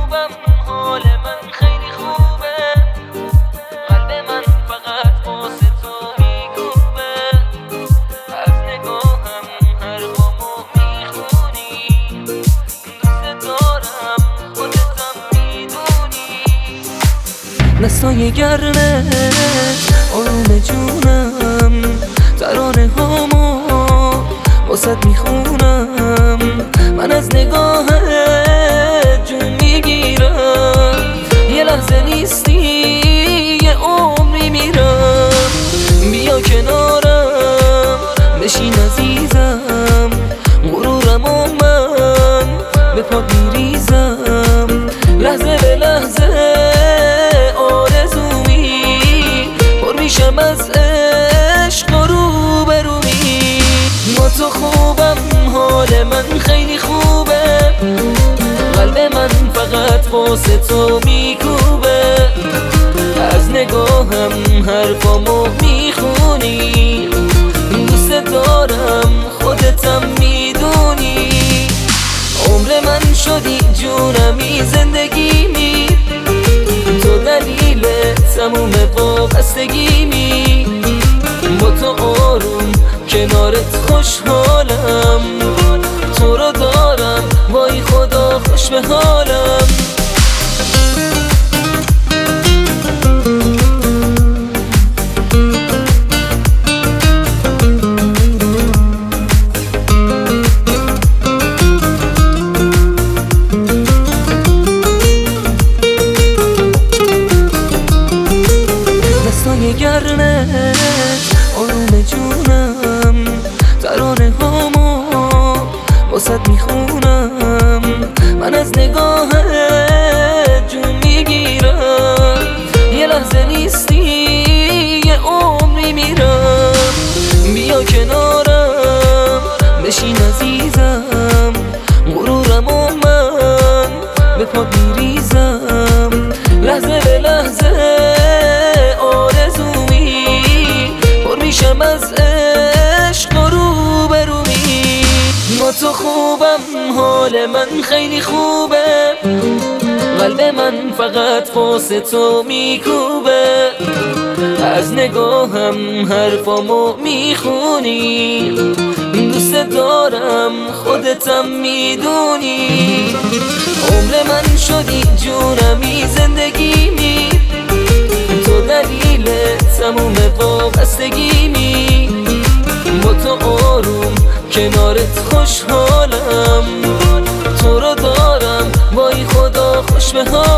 خوبم، حال من خیلی خوبه، قلب من فقط واسه تو میکوبه. از نگاهم حرفامو میخونی، دوست دارم خودتم میدونی. دستای گرمت آروم جونم، ترانه هامو واسد میخونم. من از نگاهت جون میگیرم، یه لحظه نیستی یه عمری میرم. بیا کنارم بشین عزیزم، غرورم و من به پات میریزم. لحظه به لحظه آرزومی، پر میشم از عشق و روبرومی. با تو خوبم، حال من خیلی خوبه، قلب من فقط واسه تو میکوبه. از نگاهم حرفامو میخونی، دوست دارم خودتم میدونی. عمر من شدی جونمی زندگیمی، تو دلیل تموم وابستگیمی. با تو آروم کنارت خوشحالم، تو رو دارم وای خدا خوش به حالم. دستای گرمت آروم جونم، ترانه هامو واسد میخونم. من از نگاهت جون میگیرم، یه لحظه نیستی یه عمری میرم. بیا کنارم بشین عزیزم، غرورم و من به پات میریزم. لحظه به لحظه آرزومی، پر میشم از عشق و روبرومی. با تو خوبم، حال من خیلی خوبه، قلب من فقط واسه تو میکوبه. از نگاهم حرفامو میخونی، دوست دارم خودتم میدونی. عمر من شدی جونمی زندگیمی، تو دلیل تموم وابستگیمی. با تو آروم کنارت خوشحالم، تو رو دارم وای خدا خوش به حالم.